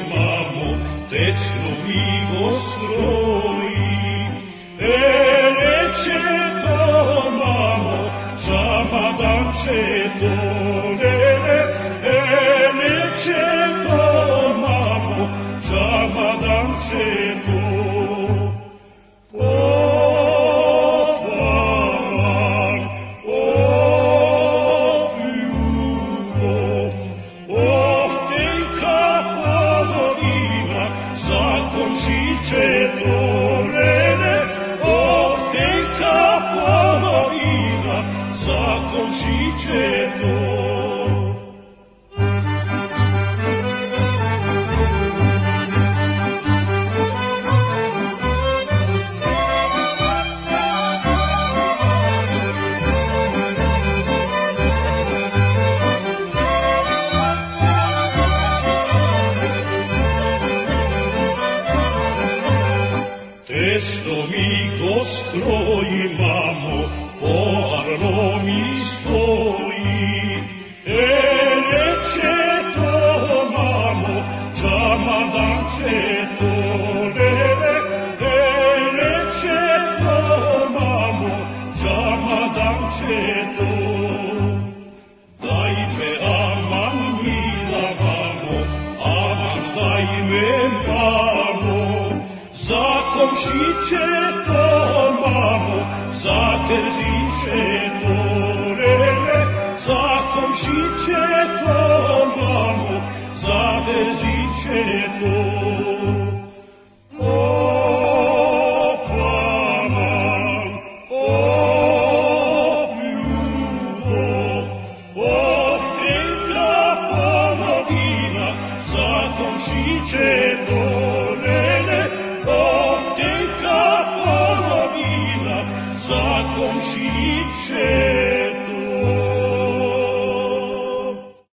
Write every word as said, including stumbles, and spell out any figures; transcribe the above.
mamo, tesno vivo stroji. E reče to, mamo, žamadan će to, lele. E reče to, mamo, žamadan će to. Testo mi go stroji, mamo, po arlomi stoji. E reče to, mamo, žamadan će to, lele. E reče to, mamo, žamadan će to. Daj me aman, mila mamo, aman daj me mamo. Za komšiće to, mamo, za terziće to, lele. Za komšiće to, mamo, za terziće to. O, flaman, o, ljubav, o, tenka pomodina, za komšiće